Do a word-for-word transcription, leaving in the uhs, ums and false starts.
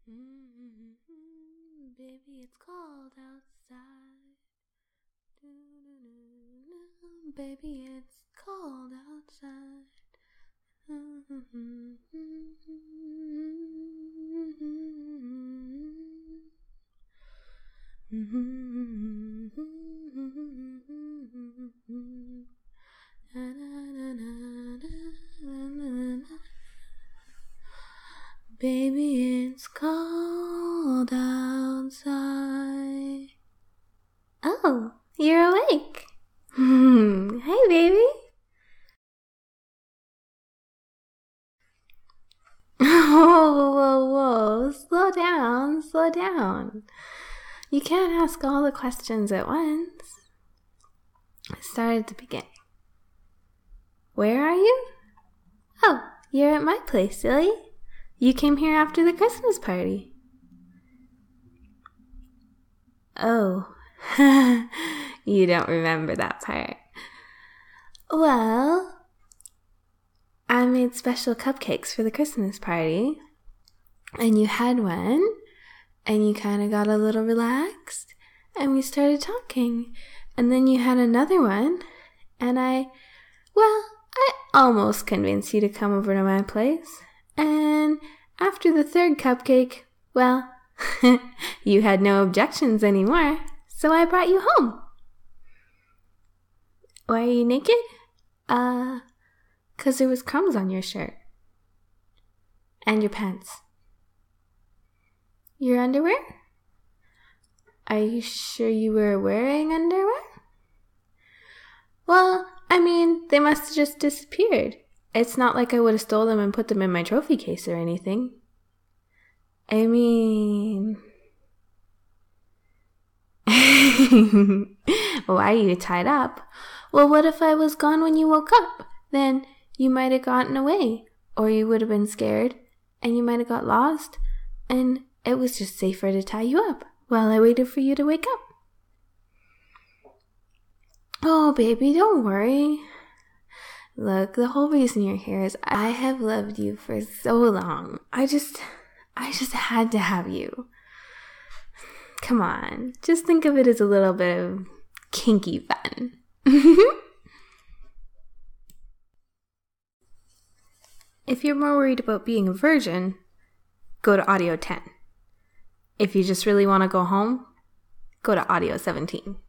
Mm-hmm. Baby, it's cold outside. Do-do-do-do. Baby, it's cold outside. Mm-hmm. Baby, it's cold outside. Oh, you're awake. Hey, baby. Whoa, whoa, whoa. Slow down, slow down. You can't ask all the questions at once. Start at the beginning. Where are you? Oh, you're at my place, silly. You came here after the Christmas party. Oh, you don't remember that part. Well, I made special cupcakes for the Christmas party, and you had one, and you kind of got a little relaxed, and we started talking, and then you had another one, and I, well, I almost convinced you to come over to my place, and after the third cupcake, well, you had no objections anymore, so I brought you home. Why are you naked? Uh, 'cause there was crumbs on your shirt. And your pants. Your underwear? Are you sure you were wearing underwear? Well, I mean, they must have just disappeared. It's not like I would have stole them and put them in my trophy case or anything. I mean... Why are you tied up? Well, what if I was gone when you woke up? Then you might have gotten away, or you would have been scared, and you might have got lost, and it was just safer to tie you up while I waited for you to wake up. Oh, baby, don't worry. Look, the whole reason you're here is I have loved you for so long. I just, I just had to have you. Come on, just think of it as a little bit of kinky fun. If you're more worried about being a virgin, go to Audio ten. If you just really want to go home, go to Audio seventeen.